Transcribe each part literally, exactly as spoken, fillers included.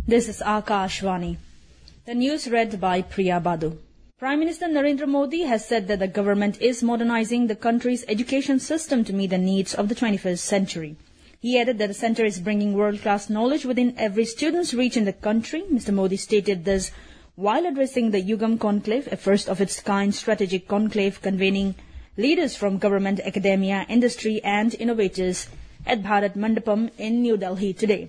This is Akashvani. The news read by Priya Badu. Prime Minister Narendra Modi has said that the government is modernizing the country's education system to meet the needs of the twenty-first century. He added that the centre is bringing world-class knowledge within every student's reach in the country. Mister Modi stated this while addressing the Yugam Conclave, a first-of-its-kind strategic conclave convening leaders from government, academia, industry and innovators at Bharat Mandapam in New Delhi today.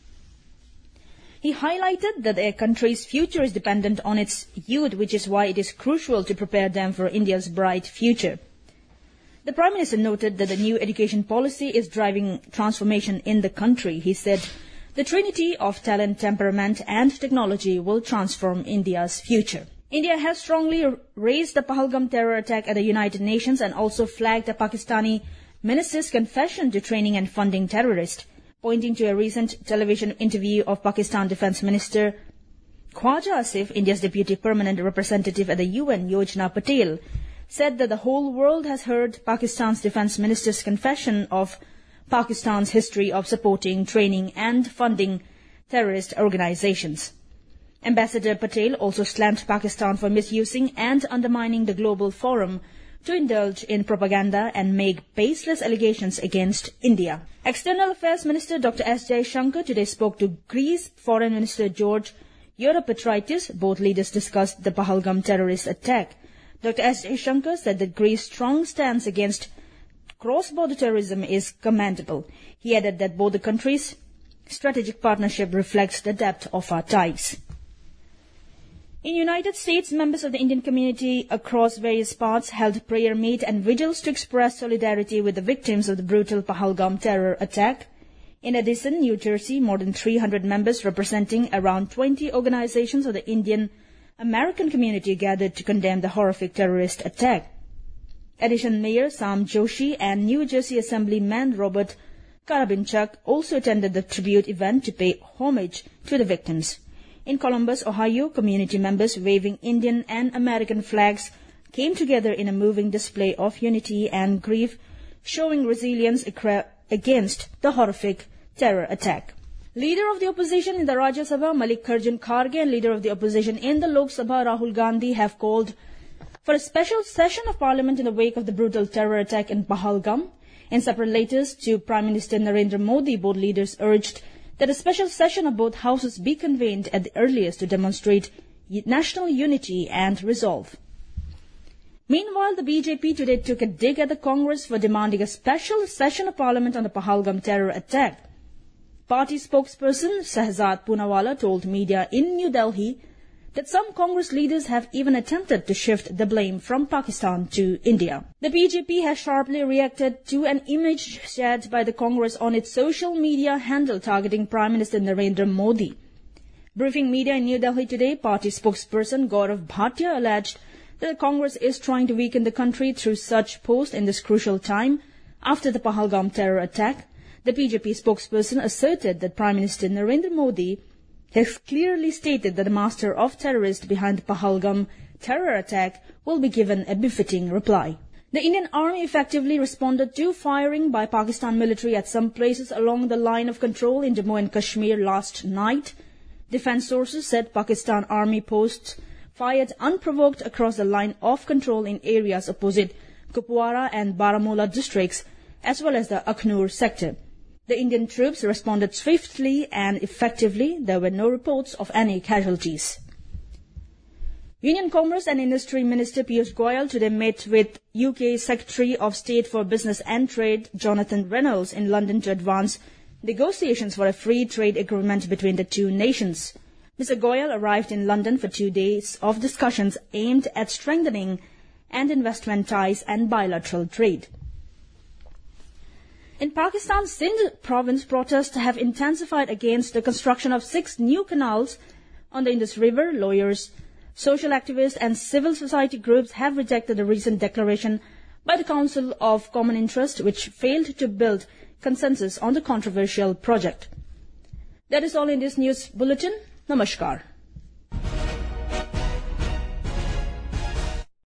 He highlighted that their country's future is dependent on its youth, which is why it is crucial to prepare them for India's bright future. The Prime Minister noted that the new education policy is driving transformation in the country. He said, the trinity of talent, temperament and technology will transform India's future. India has strongly raised the Pahalgam terror attack at the United Nations and also flagged the Pakistani minister's confession to training and funding terrorists. Pointing to a recent television interview of Pakistan Defence Minister Khwaja Asif, India's Deputy Permanent Representative at the U N, Yojana Patel, said that the whole world has heard Pakistan's Defence Minister's confession of Pakistan's history of supporting, training and funding terrorist organizations. Ambassador Patel also slammed Pakistan for misusing and undermining the global forum to indulge in propaganda and make baseless allegations against India. External Affairs Minister Doctor S. Jaishankar today spoke to Greece Foreign Minister George Europetritis. Both leaders discussed the Pahalgam terrorist attack. Doctor S. Jaishankar said that Greece's strong stance against cross-border terrorism is commendable. He added that both the countries' strategic partnership reflects the depth of our ties. In the United States, members of the Indian community across various parts held prayer meet and vigils to express solidarity with the victims of the brutal Pahalgam terror attack. In addition, New Jersey, more than three hundred members representing around twenty organizations of the Indian American community gathered to condemn the horrific terrorist attack. Addition Mayor Sam Joshi and New Jersey Assemblyman Robert Karabinchuk also attended the tribute event to pay homage to the victims. In Columbus, Ohio, community members waving Indian and American flags came together in a moving display of unity and grief, showing resilience against the horrific terror attack. Leader of the opposition in the Rajya Sabha, Mallikarjun Kharge, and Leader of the opposition in the Lok Sabha, Rahul Gandhi, have called for a special session of Parliament in the wake of the brutal terror attack in Pahalgam. In separate letters to Prime Minister Narendra Modi, both leaders urged that a special session of both houses be convened at the earliest to demonstrate national unity and resolve. Meanwhile, the B J P today took a dig at the Congress for demanding a special session of Parliament on the Pahalgam terror attack. Party spokesperson Shahzad Poonawalla told media in New Delhi that some Congress leaders have even attempted to shift the blame from Pakistan to India. The B J P has sharply reacted to an image shared by the Congress on its social media handle targeting Prime Minister Narendra Modi. Briefing media in New Delhi today, party spokesperson Gaurav Bhatia alleged that the Congress is trying to weaken the country through such posts in this crucial time after the Pahalgam terror attack. The B J P spokesperson asserted that Prime Minister Narendra Modi has clearly stated that the master of terrorists behind the Pahalgam terror attack will be given a befitting reply. The Indian Army effectively responded to firing by Pakistan military at some places along the line of control in Jammu and Kashmir last night. Defence sources said Pakistan Army posts fired unprovoked across the line of control in areas opposite Kupwara and Baramulla districts, as well as the Akhnur sector. The Indian troops responded swiftly and effectively. There were no reports of any casualties. Union Commerce and Industry Minister Piyush Goyal today met with U K Secretary of State for Business and Trade Jonathan Reynolds in London to advance negotiations for a free trade agreement between the two nations. Mister Goyal arrived in London for two days of discussions aimed at strengthening and investment ties and bilateral trade. In Pakistan, Sindh province, protests have intensified against the construction of six new canals on the Indus River. Lawyers, social activists and civil society groups have rejected the recent declaration by the Council of Common Interest, which failed to build consensus on the controversial project. That is all in this news bulletin. Namaskar.